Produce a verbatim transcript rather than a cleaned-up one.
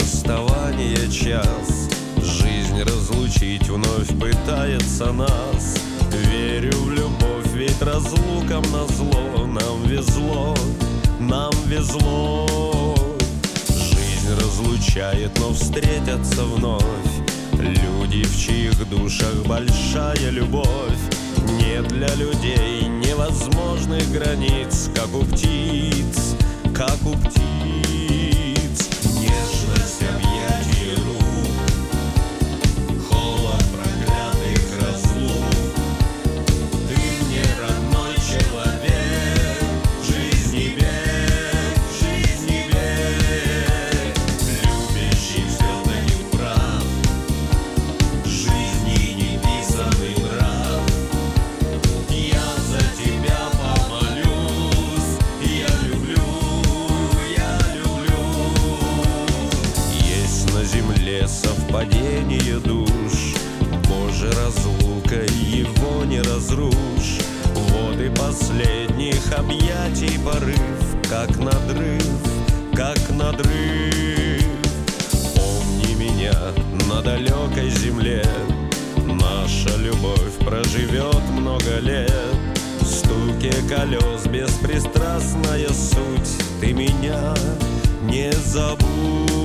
расставания час. Жизнь разлучить вновь пытается нас. Верю в любовь, ведь разлукам назло. Нам везло, нам везло. Жизнь разлучает, но встретятся вновь люди, в чьих душах большая любовь. Нет для людей невозможных границ, как у птиц, как у птиц. Нежность объятий рук, холод проклятых разлук. Ты мне родной человек, жизни век, жизни век. Любящий все-таки прав, жизни неписанный нрав. Я за тебя помолюсь, я люблю, я люблю. Есть на земле совпадение душ, Боже, разлука его не разрушь. Воды последних объятий порыв, как надрыв, как надрыв. Помни меня на далекой земле, наша любовь проживет много лет. В стуке колес беспристрастная суть, ты меня не забудь.